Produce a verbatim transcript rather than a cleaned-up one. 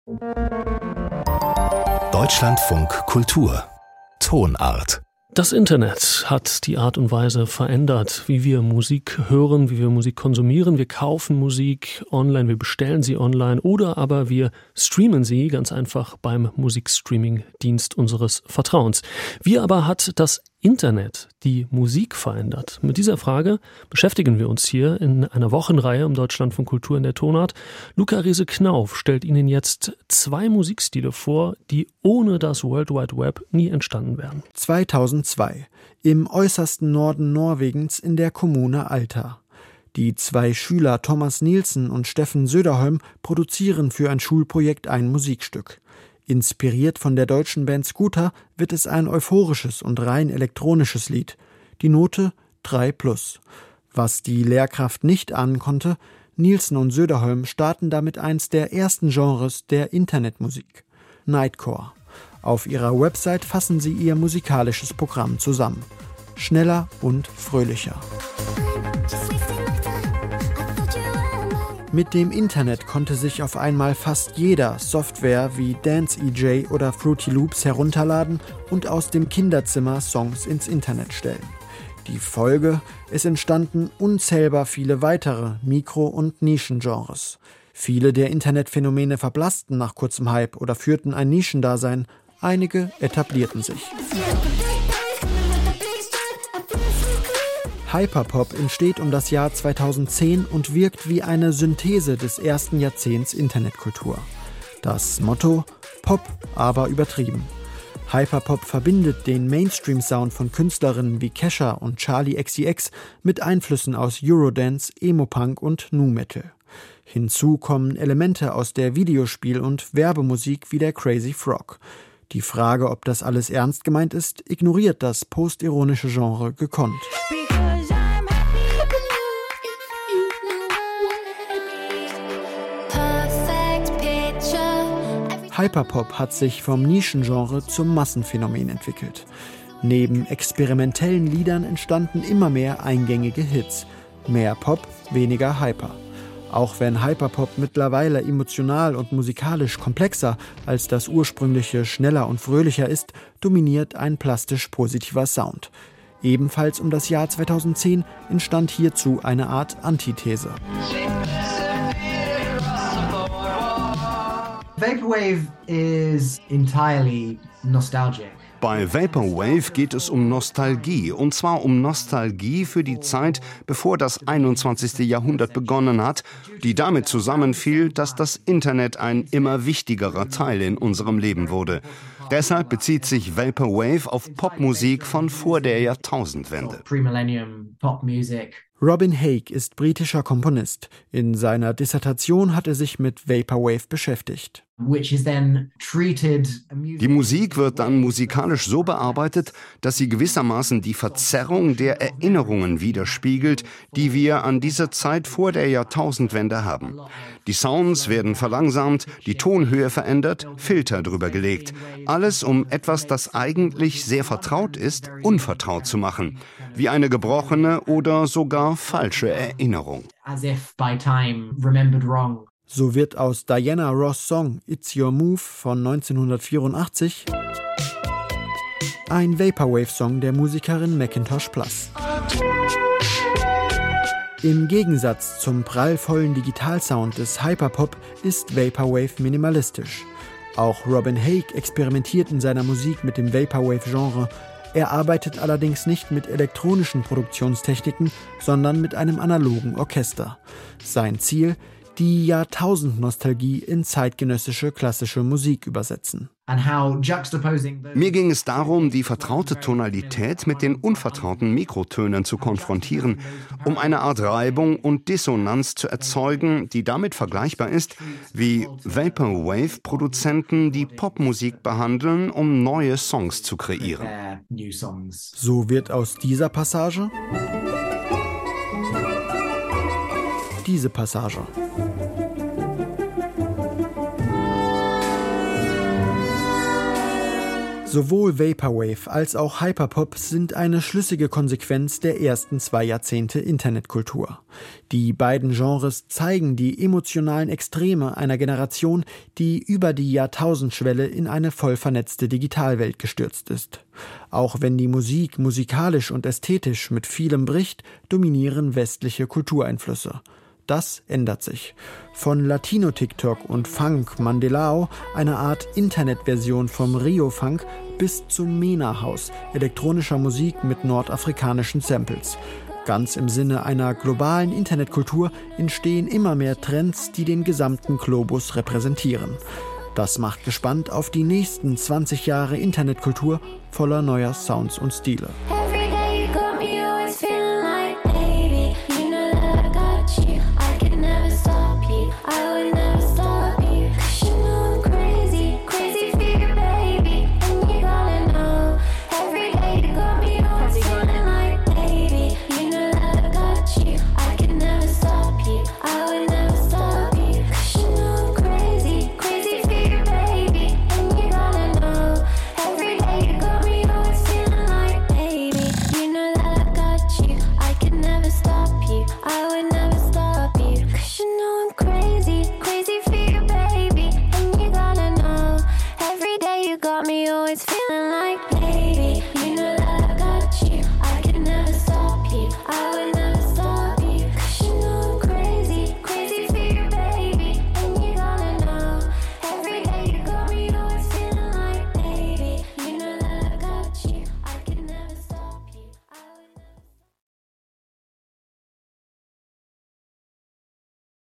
Deutschlandfunk Kultur Tonart. Das Internet hat die Art und Weise verändert, wie wir Musik hören, wie wir Musik konsumieren. Wir kaufen Musik online, wir bestellen sie online oder aber wir streamen sie ganz einfach beim Musikstreaming-Dienst unseres Vertrauens. Wie aber hat das Internet die Musik verändert? Mit dieser Frage beschäftigen wir uns hier in einer Wochenreihe im Deutschlandfunk Kultur in der Tonart. Luca Riese-Knauf stellt Ihnen jetzt zwei Musikstile vor, die ohne das World Wide Web nie entstanden wären. zweitausendzwei, im äußersten Norden Norwegens in der Kommune Alta. Die zwei Schüler Thomas Nielsen und Steffen Söderholm produzieren für ein Schulprojekt ein Musikstück. Inspiriert von der deutschen Band Scooter wird es ein euphorisches und rein elektronisches Lied. Die Note drei plus. Was die Lehrkraft nicht ahnen konnte, Nielsen und Söderholm starten damit eins der ersten Genres der Internetmusik: Nightcore. Auf ihrer Website fassen sie ihr musikalisches Programm zusammen. Schneller und fröhlicher. Mit dem Internet konnte sich auf einmal fast jeder Software wie Dance E J oder Fruity Loops herunterladen und aus dem Kinderzimmer Songs ins Internet stellen. Die Folge: Es entstanden unzählbar viele weitere Mikro- und Nischengenres. Viele der Internetphänomene verblassten nach kurzem Hype oder führten ein Nischendasein, einige etablierten sich. Hyperpop entsteht um das Jahr zweitausendzehn und wirkt wie eine Synthese des ersten Jahrzehnts Internetkultur. Das Motto: Pop, aber übertrieben. Hyperpop verbindet den Mainstream-Sound von Künstlerinnen wie Kesha und Charli X C X mit Einflüssen aus Eurodance, Emo-Punk und Nu-Metal. Hinzu kommen Elemente aus der Videospiel- und Werbemusik wie der Crazy Frog. Die Frage, ob das alles ernst gemeint ist, ignoriert das postironische Genre gekonnt. Hyperpop hat sich vom Nischengenre zum Massenphänomen entwickelt. Neben experimentellen Liedern entstanden immer mehr eingängige Hits. Mehr Pop, weniger Hyper. Auch wenn Hyperpop mittlerweile emotional und musikalisch komplexer als das ursprüngliche schneller und fröhlicher ist, dominiert ein plastisch positiver Sound. Ebenfalls um das Jahr zweitausendzehn entstand hierzu eine Art Antithese. Vaporwave is entirely nostalgic. Bei Vaporwave geht es um Nostalgie, und zwar um Nostalgie für die Zeit, bevor das einundzwanzigste Jahrhundert begonnen hat, die damit zusammenfiel, dass das Internet ein immer wichtigerer Teil in unserem Leben wurde. Deshalb bezieht sich Vaporwave auf Popmusik von vor der Jahrtausendwende. Pre-millennium pop music. Robin Haig ist britischer Komponist. In seiner Dissertation hat er sich mit Vaporwave beschäftigt. Die Musik wird dann musikalisch so bearbeitet, dass sie gewissermaßen die Verzerrung der Erinnerungen widerspiegelt, die wir an diese Zeit vor der Jahrtausendwende haben. Die Sounds werden verlangsamt, die Tonhöhe verändert, Filter drüber gelegt. Alles, um etwas, das eigentlich sehr vertraut ist, unvertraut zu machen. Wie eine gebrochene oder sogar falsche Erinnerung. As if by time remembered wrong. So wird aus Diana Ross' Song It's Your Move von neunzehnhundertvierundachtzig ein Vaporwave-Song der Musikerin Macintosh Plus. Im Gegensatz zum prallvollen Digitalsound des Hyperpop ist Vaporwave minimalistisch. Auch Robin Haig experimentiert in seiner Musik mit dem Vaporwave-Genre. Er arbeitet allerdings nicht mit elektronischen Produktionstechniken, sondern mit einem analogen Orchester. Sein Ziel: die Jahrtausendnostalgie in zeitgenössische klassische Musik übersetzen. Mir ging es darum, die vertraute Tonalität mit den unvertrauten Mikrotönen zu konfrontieren, um eine Art Reibung und Dissonanz zu erzeugen, die damit vergleichbar ist, wie Vaporwave-Produzenten die Popmusik behandeln, um neue Songs zu kreieren. So wird aus dieser Passage diese Passage. Sowohl Vaporwave als auch Hyperpop sind eine schlüssige Konsequenz der ersten zwei Jahrzehnte Internetkultur. Die beiden Genres zeigen die emotionalen Extreme einer Generation, die über die Jahrtausendschwelle in eine voll vernetzte Digitalwelt gestürzt ist. Auch wenn die Musik musikalisch und ästhetisch mit vielem bricht, dominieren westliche Kultureinflüsse. Das ändert sich. Von Latino-TikTok und Funk Mandelao, einer Art Internetversion vom Rio-Funk, bis zum MENA-House, elektronischer Musik mit nordafrikanischen Samples. Ganz im Sinne einer globalen Internetkultur entstehen immer mehr Trends, die den gesamten Globus repräsentieren. Das macht gespannt auf die nächsten zwanzig Jahre Internetkultur voller neuer Sounds und Stile.